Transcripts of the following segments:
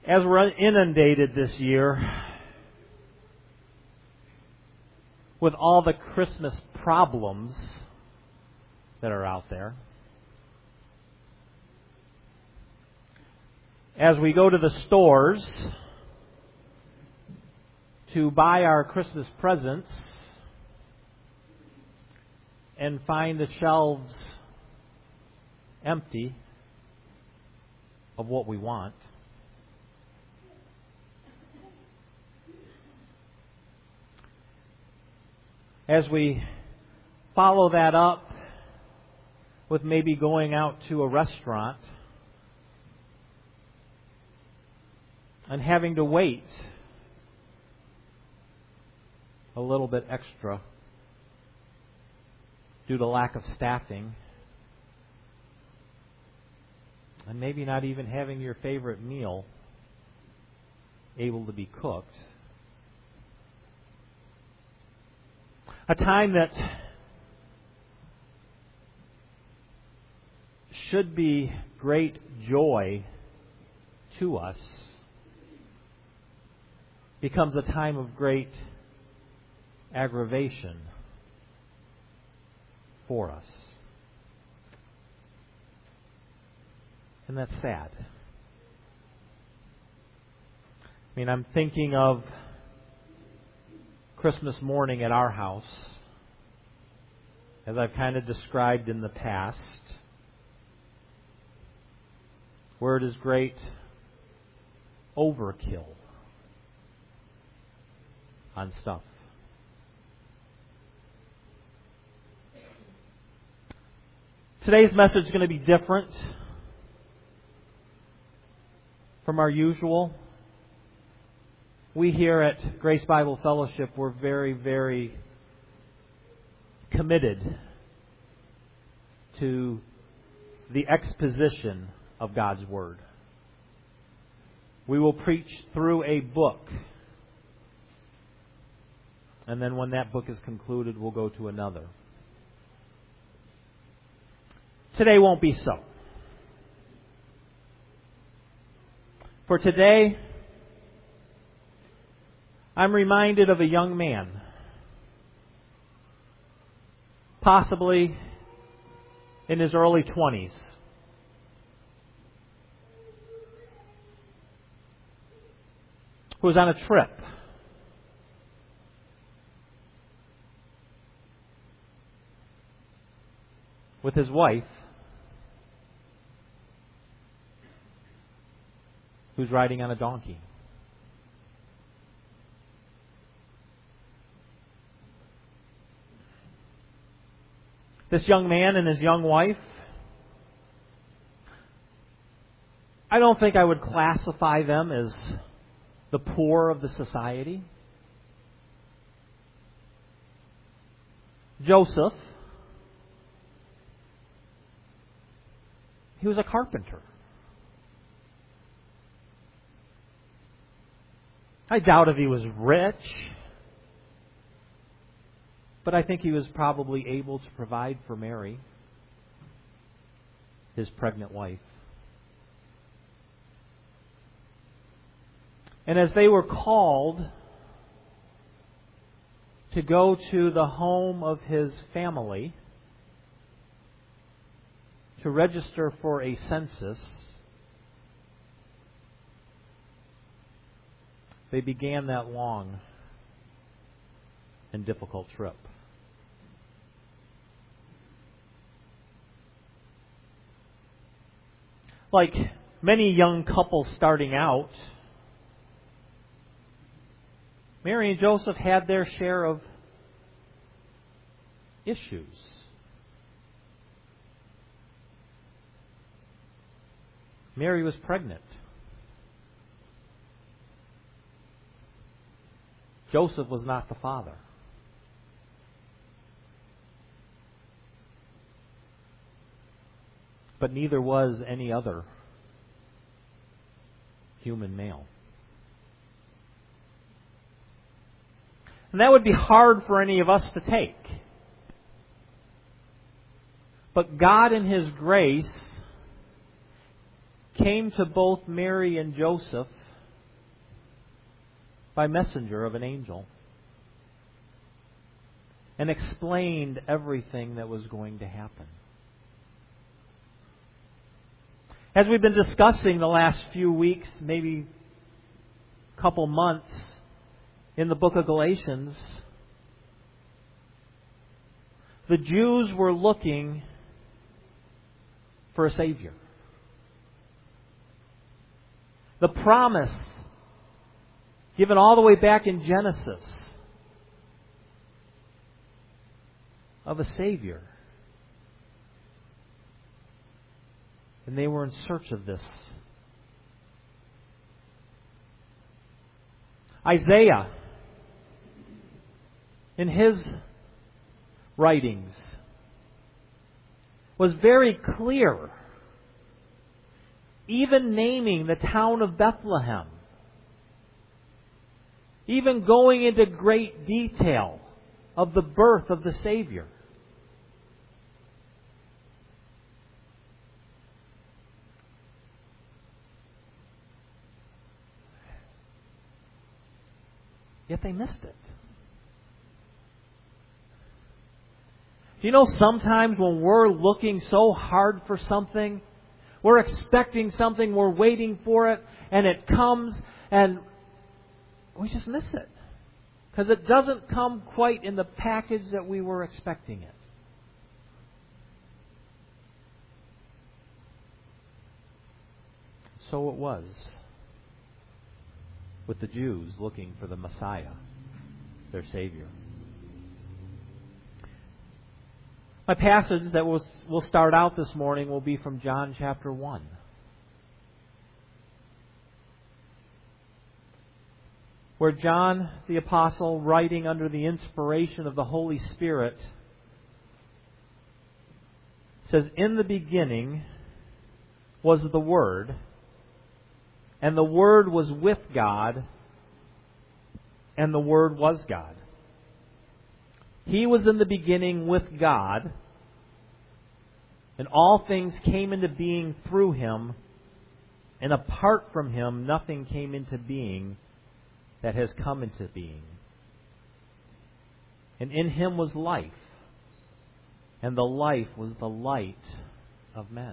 As we're inundated this year with all the Christmas problems that are out there, as we go to the stores to buy our Christmas presents and find the shelves empty of what we want, as we follow that up with maybe going out to a restaurant and having to wait a little bit extra due to lack of staffing, and maybe not even having your favorite meal able to be cooked. A time that should be great joy to us becomes a time of great aggravation for us. And that's sad. I mean, I'm thinking of Christmas morning at our house, as I've kind of described in the past, where it is great overkill on stuff. Today's message is going to be different from our usual. We here at Grace Bible Fellowship, we're very, very committed to the exposition of God's Word. We will preach through a book, and then when that book is concluded, we'll go to another. Today won't be so. For today, I'm reminded of a young man, possibly in his early 20s, who was on a trip with his wife, who's riding on a donkey. This young man and his young wife, I don't think I would classify them as the poor of the society. Joseph, he was a carpenter. I doubt if he was rich, but I think he was probably able to provide for Mary, his pregnant wife. And as they were called to go to the home of his family to register for a census, they began that long and difficult trip. Like many young couples starting out, Mary and Joseph had their share of issues. Mary was pregnant. Joseph was not the father. But neither was any other human male. And that would be hard for any of us to take. But God in His grace came to both Mary and Joseph by messenger of an angel and explained everything that was going to happen. As we've been discussing the last few weeks, maybe couple months in the book of Galatians, the Jews were looking for a Savior. The promise given all the way back in Genesis of a Savior. And they were in search of this. Isaiah, in his writings, was very clear, even naming the town of Bethlehem, even going into great detail of the birth of the Savior. Yet they missed it. Do you know sometimes when we're looking so hard for something, we're expecting something, we're waiting for it, and it comes, and we just miss it. Because it doesn't come quite in the package that we were expecting it. So it was with the Jews looking for the Messiah, their Savior. My passage that we'll start out this morning will be from John chapter 1. Where John the Apostle, writing under the inspiration of the Holy Spirit, says, "In the beginning was the Word, and the Word was with God, and the Word was God. He was in the beginning with God, and all things came into being through Him, and apart from Him nothing came into being that has come into being. And in Him was life, and the life was the light of men."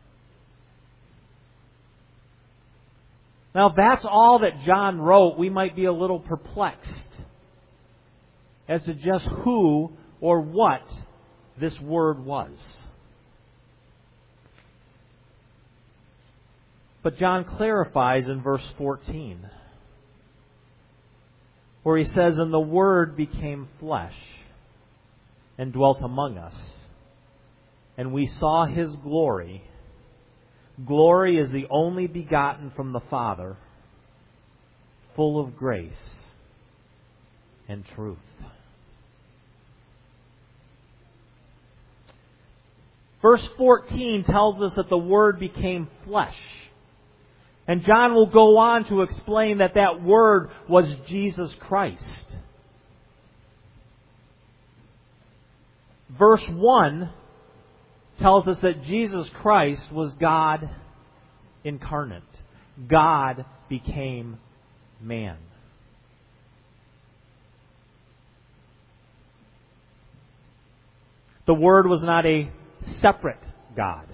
Now, if that's all that John wrote, we might be a little perplexed as to just who or what this Word was. But John clarifies in verse 14, where he says, "And the Word became flesh and dwelt among us, and we saw His glory. Glory is the only begotten from the Father, full of grace and truth." Verse 14 tells us that the Word became flesh. And John will go on to explain that that Word was Jesus Christ. Verse 1 tells us that Jesus Christ was God incarnate. God became man. The Word was not a separate God.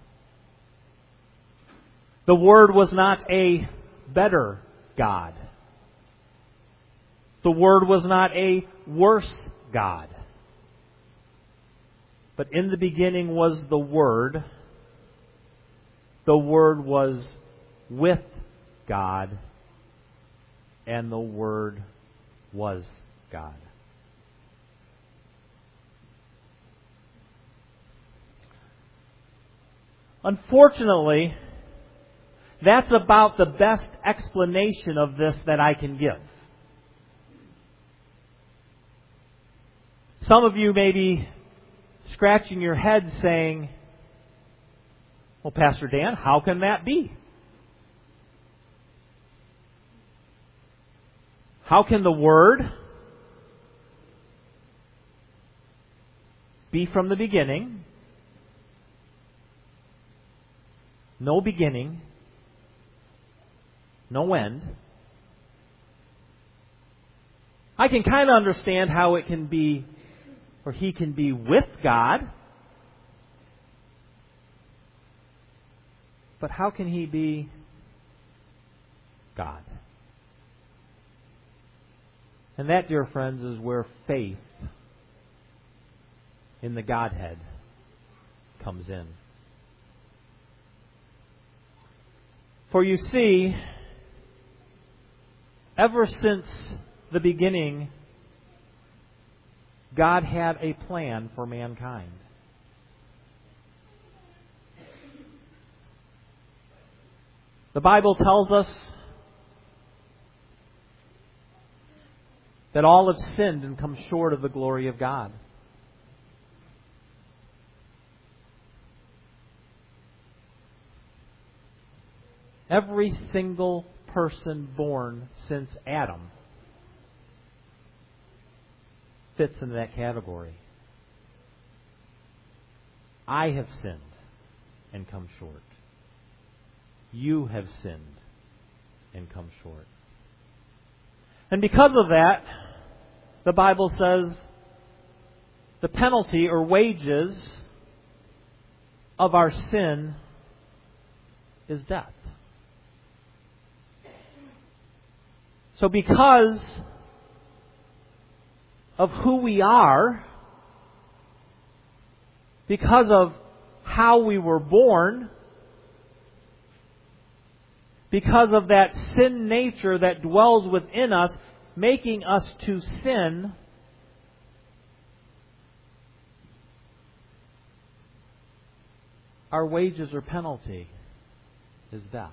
The Word was not a better God. The Word was not a worse God. But in the beginning was the Word. The Word was with God, and the Word was God. Unfortunately, that's about the best explanation of this that I can give. Some of you may be scratching your head saying, "Well, Pastor Dan, how can that be? How can the Word be from the beginning, no beginning, no end, I can kind of understand how it can be, or he can be with God. But how can he be God? And that, dear friends, is where faith in the Godhead comes in. For you see, ever since the beginning, God had a plan for mankind. The Bible tells us that all have sinned and come short of the glory of God. Every single person born since Adam fits into that category. I have sinned and come short. You have sinned and come short. And because of that, the Bible says the penalty or wages of our sin is death. So because of who we are, because of how we were born, because of that sin nature that dwells within us, making us to sin, our wages or penalty is death.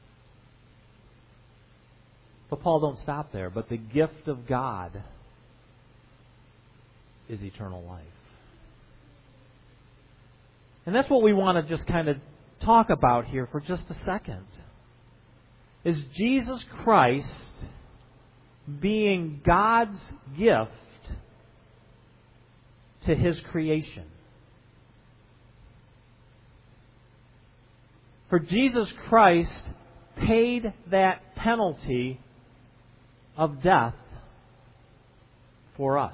But Paul don't stop there. But the gift of God is eternal life. And that's what we want to just kind of talk about here for just a second. Is Jesus Christ being God's gift to His creation. For Jesus Christ paid that penalty of death for us.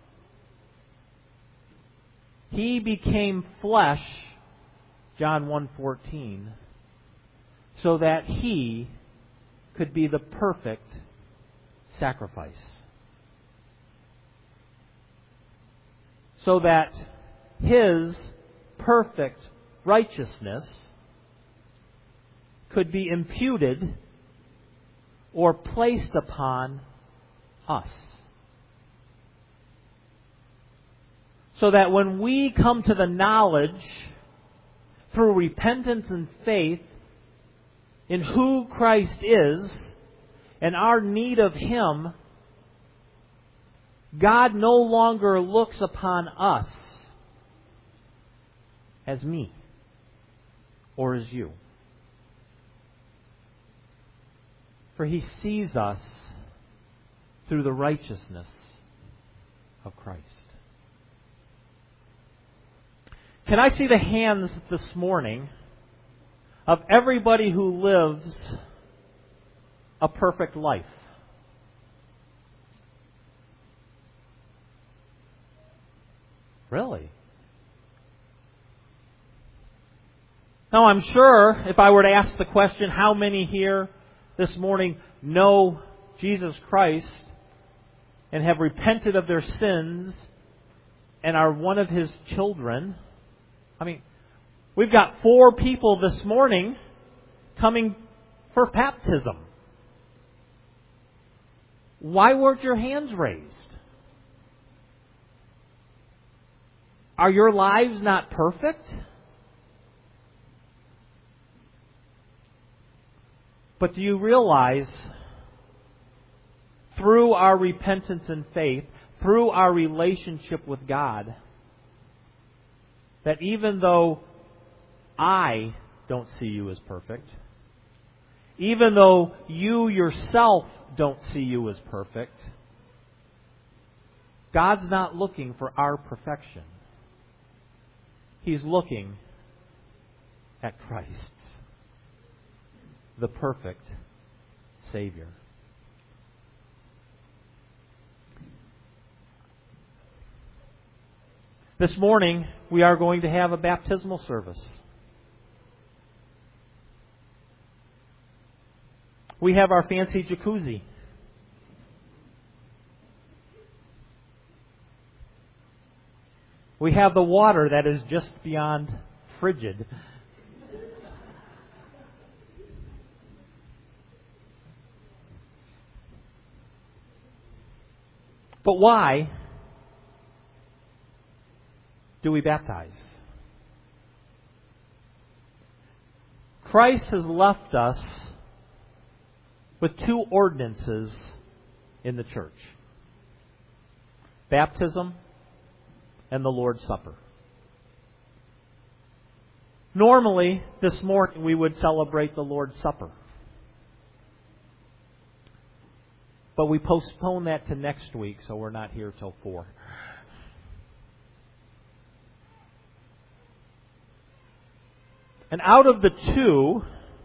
He became flesh, John 1:14, so that He could be the perfect sacrifice. So that His perfect righteousness could be imputed or placed upon us. So that when we come to the knowledge, through repentance and faith, in who Christ is and our need of Him, God no longer looks upon us as me or as you. For He sees us through the righteousness of Christ. Can I see the hands this morning of everybody who lives a perfect life? Really? Now, I'm sure if I were to ask the question, how many here this morning know Jesus Christ and have repented of their sins and are one of His children? I mean, we've got 4 people this morning coming for baptism. Why weren't your hands raised? Are your lives not perfect? But do you realize, through our repentance and faith, through our relationship with God, that even though I don't see you as perfect, even though you yourself don't see you as perfect, God's not looking for our perfection. He's looking at Christ, the perfect Savior. This morning, we are going to have a baptismal service. We have our fancy jacuzzi. We have the water that is just beyond frigid. But why do we baptize? Christ has left us with two ordinances in the church: baptism and the Lord's Supper. Normally, this morning we would celebrate the Lord's Supper. But we postpone that to next week, so we're not here till 4. And out of the two,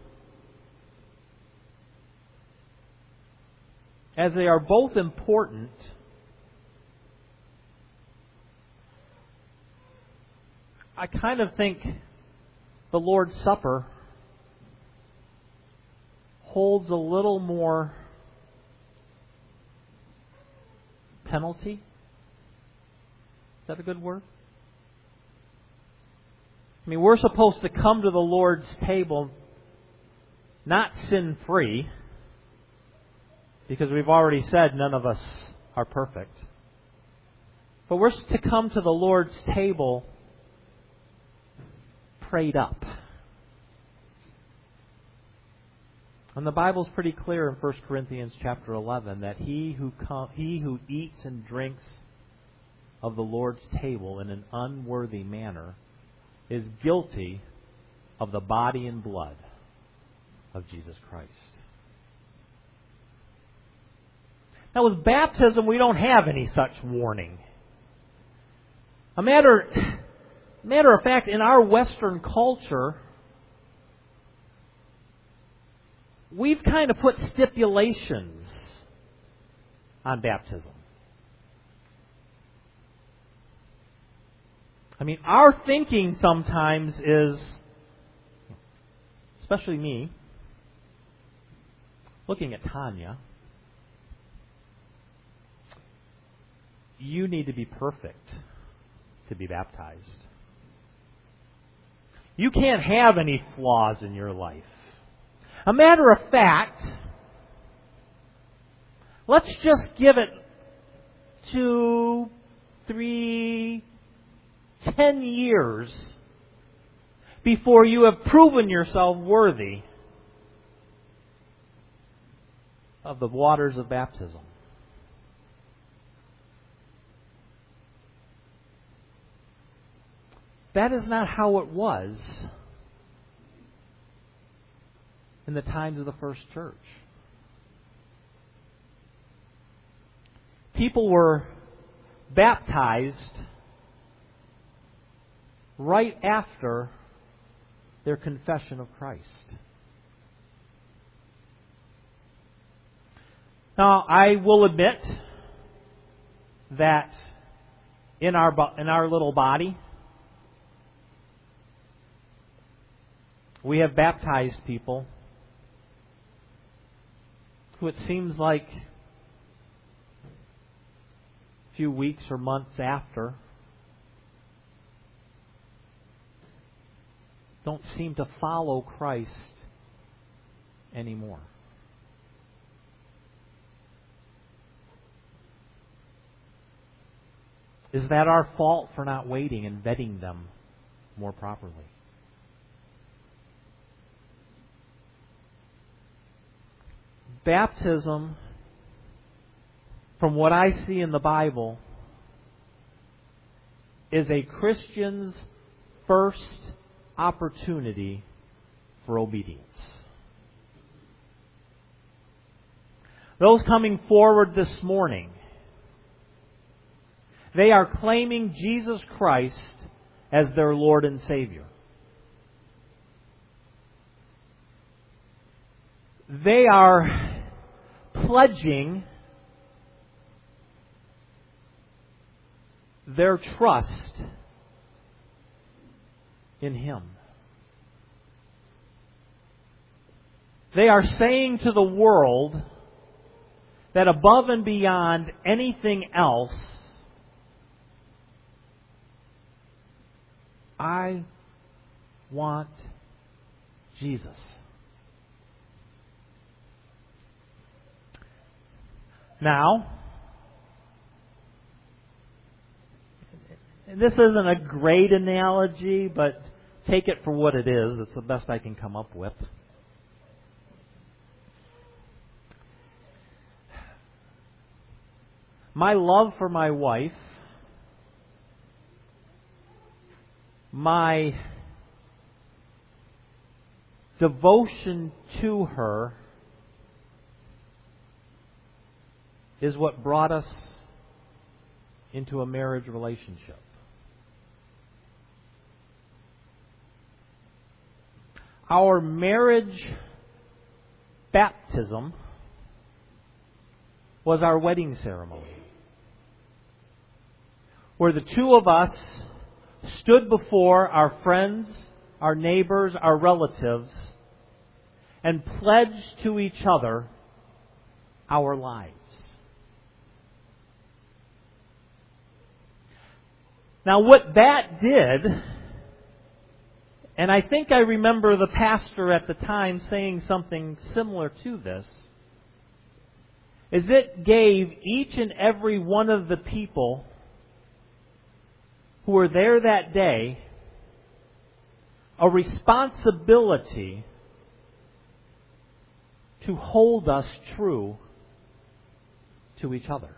as they are both important, I kind of think the Lord's Supper holds a little more penalty. Is that a good word? I mean, we're supposed to come to the Lord's table not sin-free, because we've already said none of us are perfect. But we're to come to the Lord's table prayed up. And the Bible's pretty clear in 1 Corinthians chapter 11 that he who eats and drinks of the Lord's table in an unworthy manner is guilty of the body and blood of Jesus Christ. Now, with baptism, we don't have any such warning. A matter of fact, in our Western culture, we've kind of put stipulations on baptism. I mean, our thinking sometimes is, especially me, looking at Tanya, you need to be perfect to be baptized. You can't have any flaws in your life. A matter of fact, let's just give it 2, 3, 10 years before you have proven yourself worthy of the waters of baptism. That is not how it was in the times of the first church. People were baptized right after their confession of Christ. Now, I will admit that in our little body, we have baptized people who it seems like a few weeks or months after don't seem to follow Christ anymore. Is that our fault for not waiting and vetting them more properly? Baptism, from what I see in the Bible, is a Christian's first opportunity for obedience. Those coming forward this morning, they are claiming Jesus Christ as their Lord and Savior. They are pledging their trust in Him. They are saying to the world that above and beyond anything else, I want Jesus. Now, this isn't a great analogy, but take it for what it is. It's the best I can come up with. My love for my wife, my devotion to her, is what brought us into a marriage relationship. Our marriage baptism was our wedding ceremony, where the two of us stood before our friends, our neighbors, our relatives, and pledged to each other our lives. Now, what that did, and I think I remember the pastor at the time saying something similar to this, is it gave each and every one of the people who were there that day a responsibility to hold us true to each other.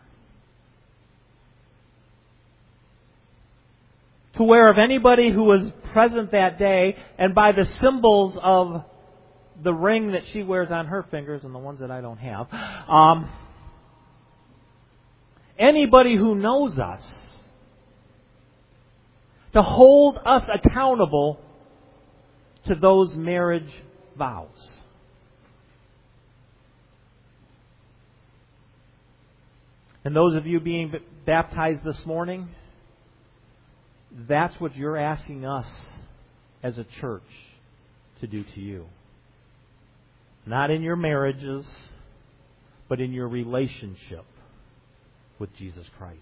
To where if anybody who was present that day, and by the symbols of the ring that she wears on her fingers and the ones that I don't have, anybody who knows us, to hold us accountable to those marriage vows. And those of you being baptized this morning, that's what you're asking us as a church to do to you. Not in your marriages, but in your relationship with Jesus Christ.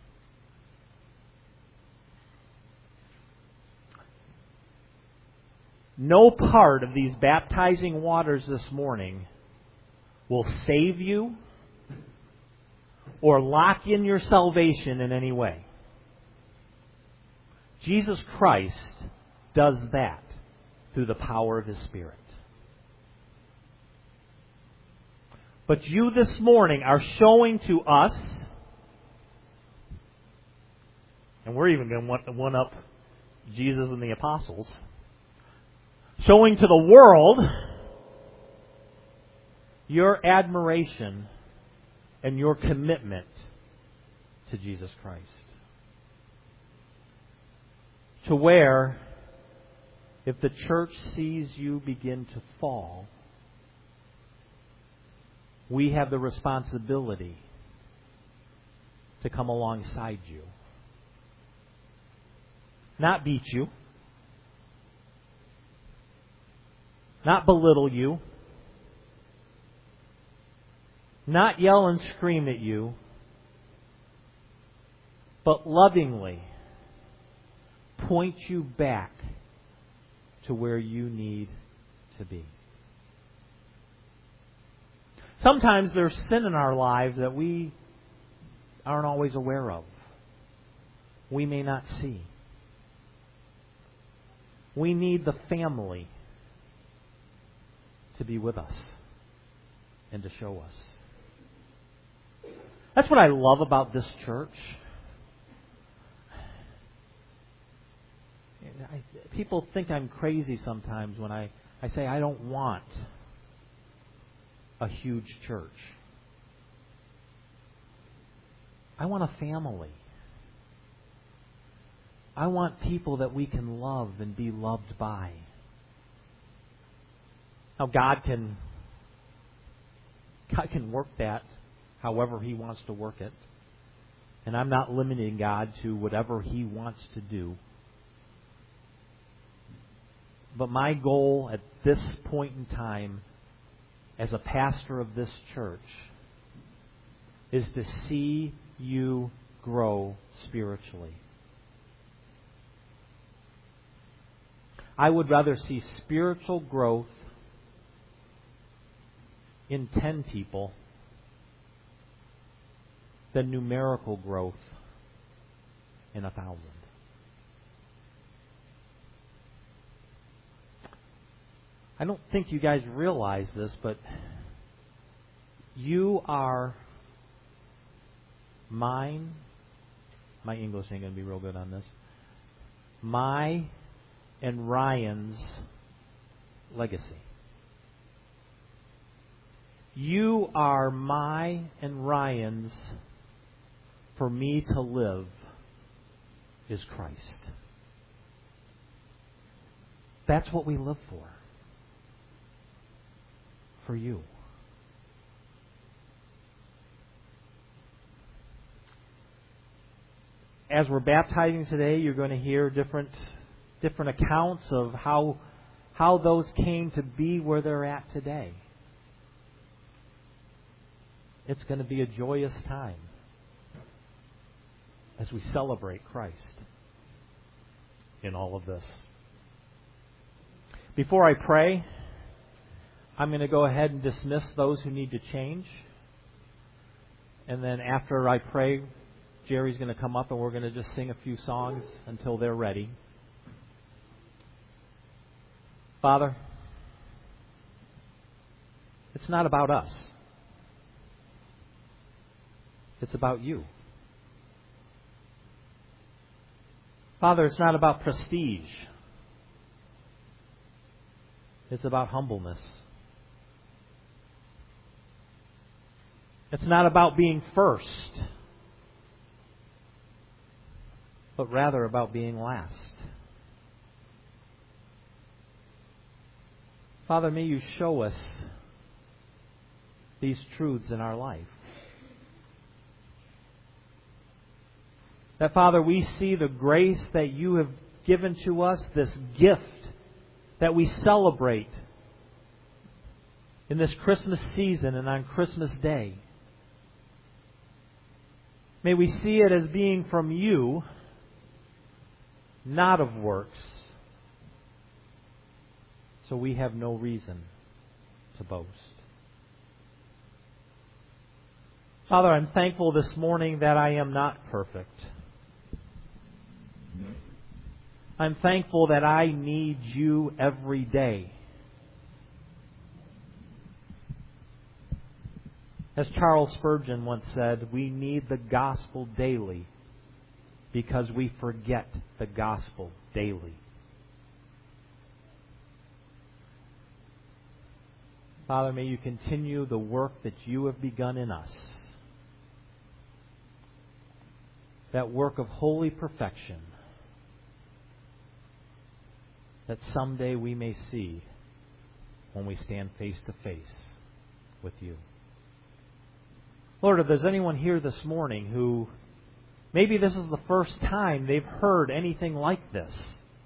No part of these baptizing waters this morning will save you or lock in your salvation in any way. Jesus Christ does that through the power of His Spirit. But you this morning are showing to us, and we're even going to one up Jesus and the apostles, showing to the world your admiration and your commitment to Jesus Christ. To where, if the church sees you begin to fall, we have the responsibility to come alongside you. Not beat you. Not belittle you. Not yell and scream at you. But lovingly point you back to where you need to be. Sometimes there's sin in our lives that we aren't always aware of. We may not see. We need the family to be with us and to show us. That's what I love about this church. People think I'm crazy sometimes when I say I don't want a huge church. I want a family. I want people that we can love and be loved by. Now God can work that however He wants to work it. And I'm not limiting God to whatever He wants to do. But my goal at this point in time, as a pastor of this church, is to see you grow spiritually. I would rather see spiritual growth in 10 people than numerical growth in 1,000. I don't think you guys realize this, but you are mine. My English ain't going to be real good on this. My and Ryan's legacy. You are my and Ryan's for me to live is Christ. That's what we live for. For you. As we're baptizing today, you're going to hear different accounts of how those came to be where they're at today. It's going to be a joyous time as we celebrate Christ in all of this. Before I pray, I'm going to go ahead and dismiss those who need to change. And then after I pray, Jerry's going to come up and we're going to just sing a few songs until they're ready. Father, it's not about us. It's about you. Father, it's not about prestige. It's about humbleness. It's not about being first, but rather about being last. Father, may you show us these truths in our life. That, Father, we see the grace that you have given to us, this gift that we celebrate in this Christmas season and on Christmas Day. May we see it as being from you, not of works, so we have no reason to boast. Father, I'm thankful this morning that I am not perfect. I'm thankful that I need you every day. As Charles Spurgeon once said, we need the gospel daily because we forget the gospel daily. Father, may you continue the work that you have begun in us. That work of holy perfection that someday we may see when we stand face to face with you. Lord, if there's anyone here this morning who maybe this is the first time they've heard anything like this.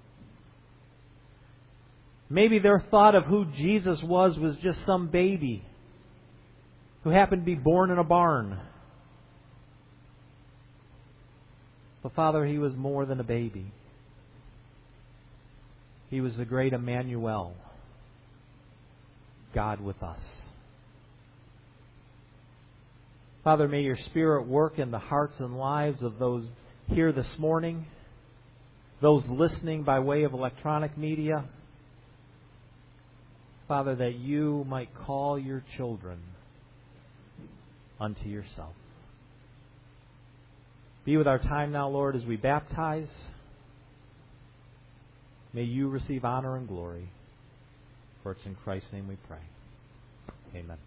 Maybe their thought of who Jesus was just some baby who happened to be born in a barn. But Father, He was more than a baby. He was the great Emmanuel, God with us. Father, may your Spirit work in the hearts and lives of those here this morning, those listening by way of electronic media. Father, that you might call your children unto yourself. Be with our time now, Lord, as we baptize. May you receive honor and glory. For it's in Christ's name we pray. Amen.